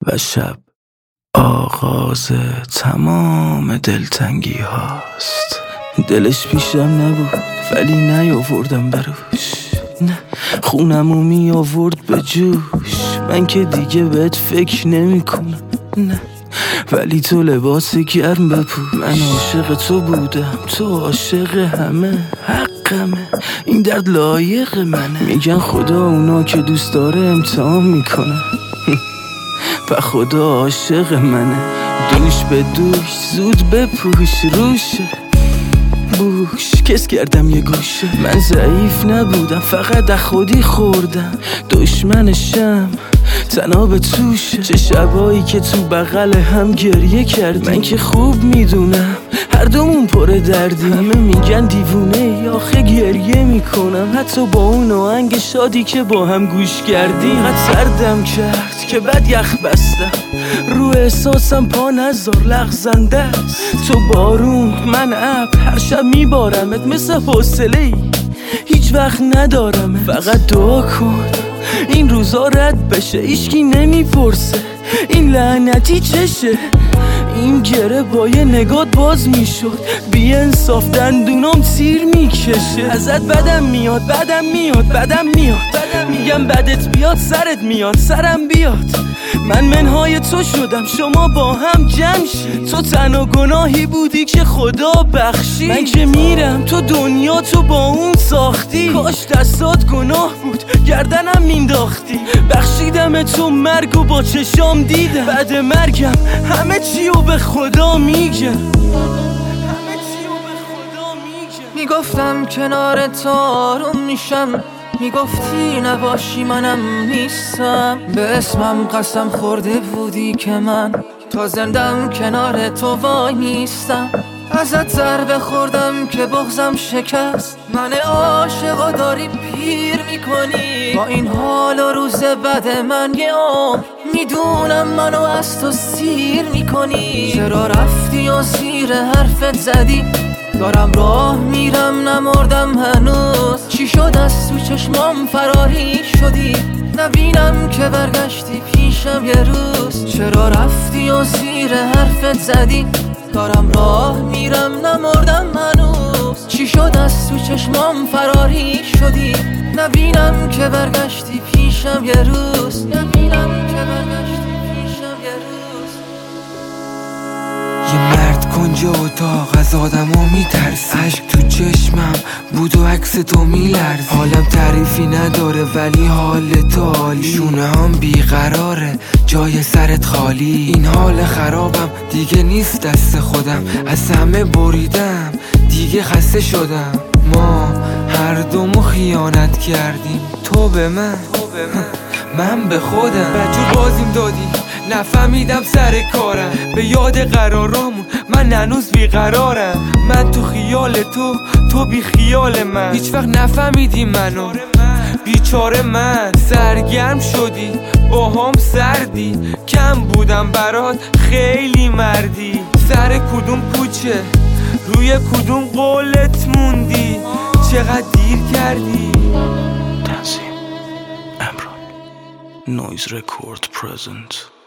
و شب آغاز تمام دلتنگی هاست. دلش پیشم نبود ولی نیاوردم براش، نه خونمو می آورد به جوش. من که دیگه بهت فکر نمی کنم، نه ولی تو لباس گرم بپوش. من عاشق تو بودم، تو عاشق همه، حقمه این درد لایق منه. میگن خدا اونا که دوست داره امتحان میکنه و خدا عاشق منه. دوش به دوش زود بپوش، روشه بوش کس کردم یه گوشه. من ضعیف نبودم فقط از خودی خوردم، دشمنشم تنها به توشه. چه شبایی که تو بغل هم گریه کردیم، من که خوب میدونم هر دومون پر دردیم. همه میگن دیوونه آخه گریه میکنم، حتی با اون آهنگ شادی که با هم گوش کردیم. قد سردم کرد که بد یخ بستم، رو احساسم پا نذار لغزنده است. تو بارون من ابر، هر شب میبارمت مثل حوصله‌ای هیچ وقت ندارم. فقط دعا کن این روزا رد بشه، هیچکی نمیپرسه این لعنتی چشه. این گره با یه نگات باز میشد، بی انصاف دندونام تیر میکشه. ازت بدم میاد بدم میاد بدم میاد، میگم بدت بیاد سرت میاد سرم بیاد. من منهای تو شدم شما با هم جمع شید، تو تنها گناهی بودی که خدا بخشید. من که میرم تو دنیا تو با اون ساختی، کاش دستات گناه بود گردنم مینداختی. بخشیدم تو مرگو با چشام دیدم، بعد مرگم همه چیو به خدا میگم. میگفتم کنار تو آروم میشم، میگفتی نباشی منم نیستم. به اسمم قسم خورده بودی که من تا زندم کنار تو وای نیستم. ازت ضربه خوردم که بغضم شکست، من عاشقا داری پیر میکنی. با این حال و روز بد من یه عمر میدونم منو از تو سیر میکنی. چرا رفتی و زیر حرفت زدی، دارم راه میرم نمردم هنوز. چی شد از تو چشمام فراری شدی، نبینم که برگشتی پیشم یه روز. چرا رفتی و زیر حرفت زدی، دارم راه میرم نمردم هنوز. چی شد از تو چشمام فراری شدی، نبینم که برگشتی پیشم یه روز. نبینم که برگشتی پیشم یه روز. یه مرد کنجا اتاق از آدم ها میترسه، عشق تو چشمم بود و عکس تو میلرزه. حالم تعریفی نداره ولی حال تو عالی، شونه هم بیقراره جای سرت خالی. این حال خرابم دیگه نیست دست خودم، از همه بریدم دیگه خسته شدم. ما هر دومو خیانت کردیم، تو به من من به خودم. بجور بازیم دادی نفهمیدم سر کارم، به یاد قرارامون من هنوز بیقرارم. من تو خیال تو بی خیال من، هیچ وقت نفهمیدی منو بیچاره. من سرگرم شدی با هم سردی، کم بودم برات خیلی مردی. سر کدوم کوچه روی کدوم قولت موندی، چقدر دیر کردی. تنظیم امران، نویز رکورد پرزنت.